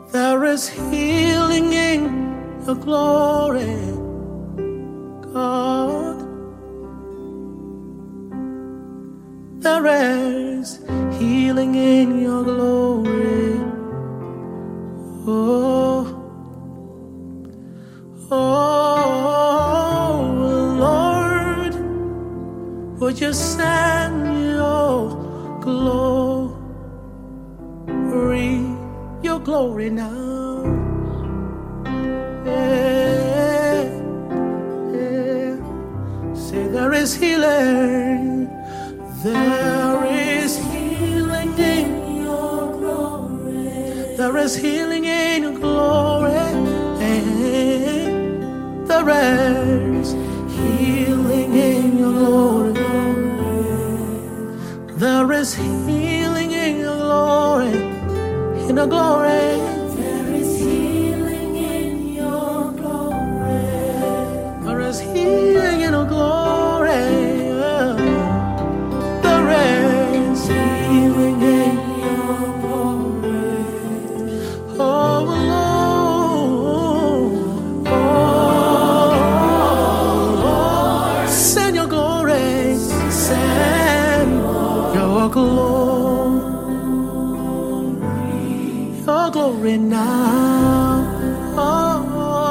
There is healing in your glory, God. There is healing in your glory. Oh, oh, Lord, would you send your glory now? Yeah, yeah. Say there is healing. There is healing in your glory. There is healing in your glory. There is healing in your glory. There is healing in your glory. In your glory. There is healing in your glory. There is healing in your glory. There is healing in your glory. Oh Lord, oh Lord, send your glory, send your glory, your glory now. Oh,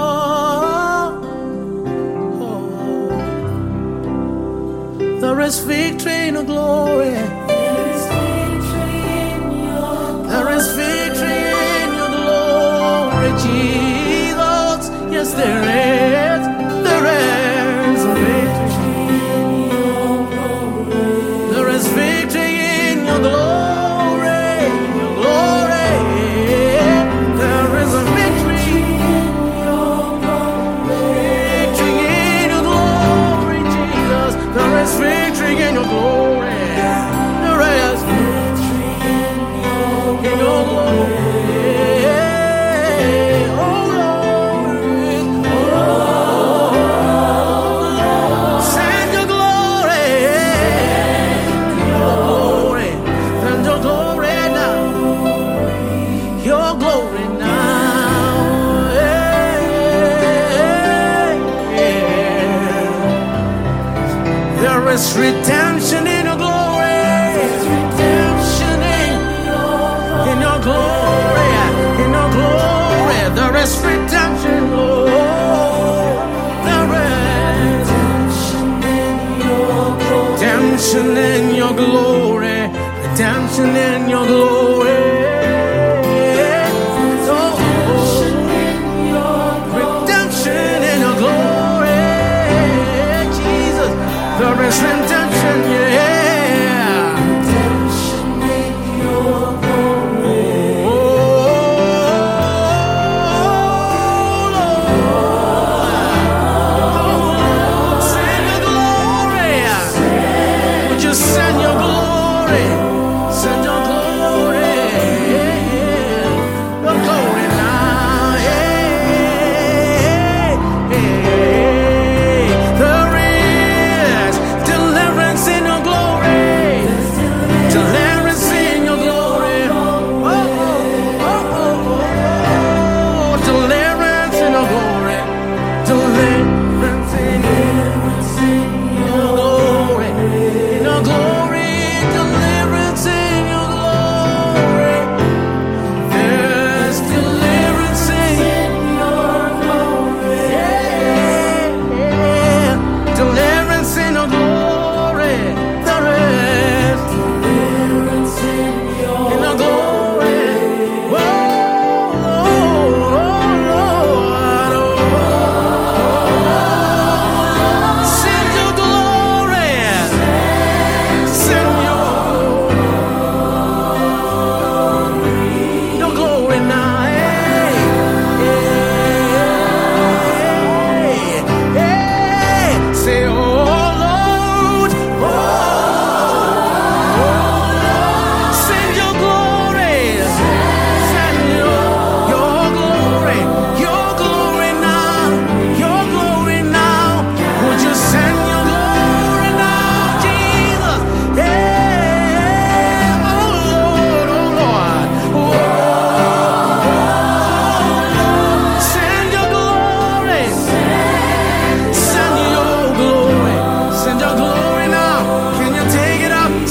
oh, oh. There is victory in your glory. There is victory in your glory. There is victory in your glory, Jesus. Yes, there is. There is victory in your glory. There is victory in your glory. Your glory. There is a victory. In your glory. Victory in your glory, Jesus. There is victory in your glory. There is Victory in your in your glory. Oh Lord, send your glory. Your glory. Send your glory now. Your glory now. There is redemption in your glory. Redemption in your glory. In your glory. There is redemption, Lord. There is redemption in your glory. Redemption in your glory. Redemption in your glory, Jesus. There is redemption, yeah. Redemption in your glory. Oh, Lord, send your glory. Would you send your glory? Send your glory. Your glory now, yeah. There is deliverance in your glory. Deliverance in your glory. Oh, oh, oh, oh. Deliverance in your glory. Deliverance in your glory. In your glory, deliverance.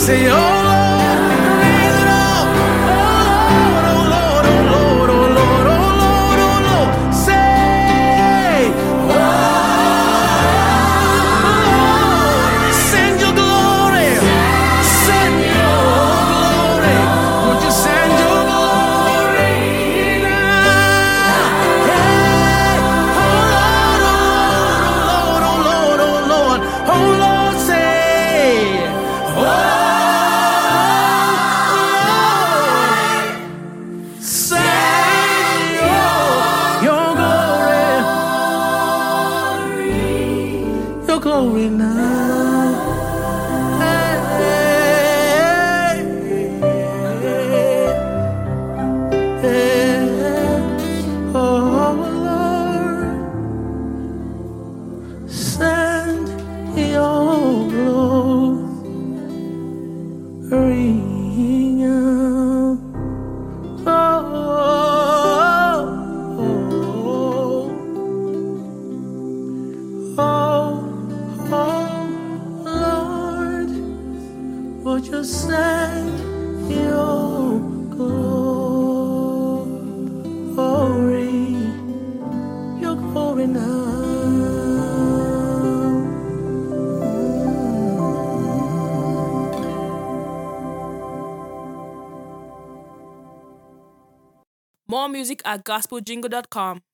Say, oh Lord, raise it up. Oh Lord, oh Lord, oh Lord, oh Lord, oh Lord. Say, oh Lord, send your glory. Send your glory. Would you send your glory now? Hey, oh Lord, oh Lord, oh Lord, oh Lord, oh Lord, say, oh Lord, send your glory now. Oh Lord, send your glory now. Lord, would you send your glory now? More music at gospeljingle.com.